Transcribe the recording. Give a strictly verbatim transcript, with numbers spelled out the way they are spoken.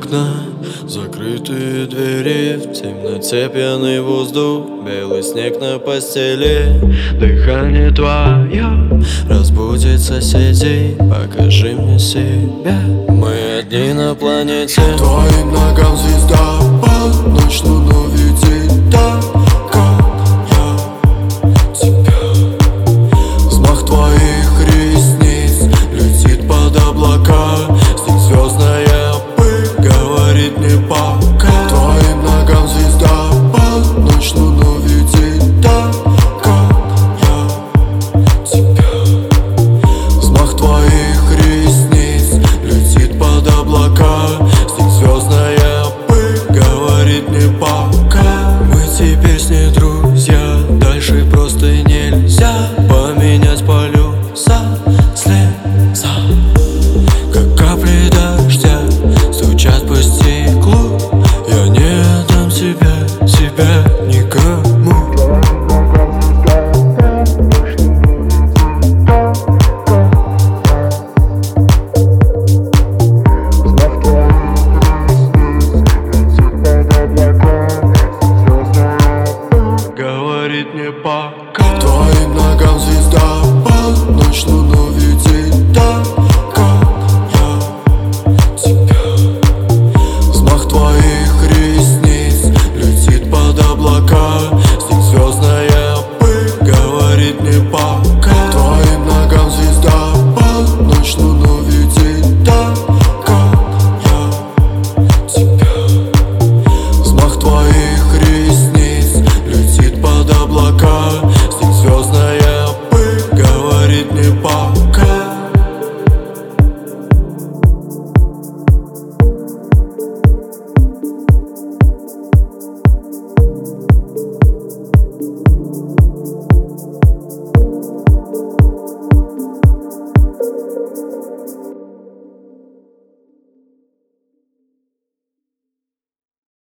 окна, закрытые двери, в темноте пьяный воздух, белый снег на постели. Дыхание твое разбудит соседей, покажи мне себя. Мы одни на планете. Твоим ногам звезда полночь, луну видит так, как я тебя. Взмах твоих ресниц летит под облака, снег звездная пыль говорит мне пока. Твоим ногам звезда полночь, луну видит так, как я тебя. Взмах твоих ресниц летит под облака, снег звездная пыль говорит мне пока. Мы теперь с ней друзья, дальше просто нельзя поменять полюса слеза. Как капли дождя стучат по стеклу, я не отдам себя, себя никому. Говорит мне пока. Твоим ногам звезда